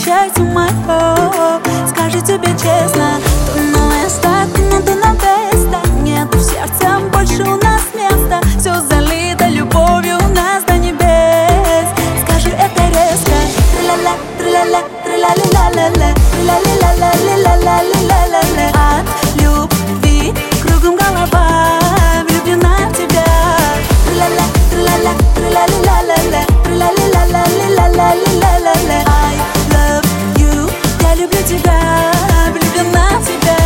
счастье мое. Скажи тебе честно, ты новеста, ты новеста. Нету в сердце больше у нас места. Все залито любовью у нас до небес. Скажи это резко. Тра-ля-ля, тра-ля-ля, тра-ля-ля-ля-ля, тра-ля-ля-ля-ля-ля-ля-ля-ля. От любви кругом голова, влюблена в тебя. Тра-ля-ля, тра-ля-ля, тра-ля-ля-ля-ля, тра-ля-ля-ля-ля-ля-ля-ля-ля-ля. I love you, я люблю тебя, влюблена в тебя.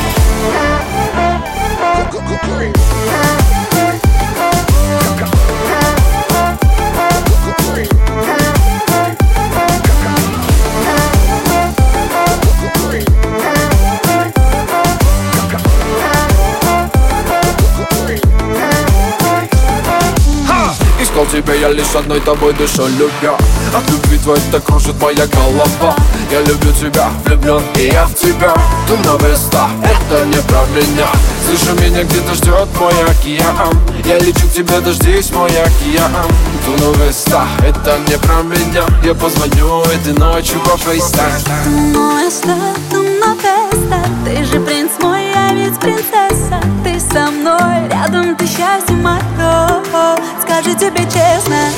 Искал тебя я лишь одной тобой дышу любя. От любви твоей так кружит моя голова. Я люблю тебя, влюблен и я в тебя. Ты новеста, это не про меня. Слышу, меня где-то ждет мой океан. Я лечу к тебе, дождись, мой океан. Ты новеста, это не про меня. Я позвоню этой ночью по фейстайм. Ты новеста, ты же принц мой, я ведь принцесса. Ты со мной, рядом ты счастье мое. Скажи тебе честно,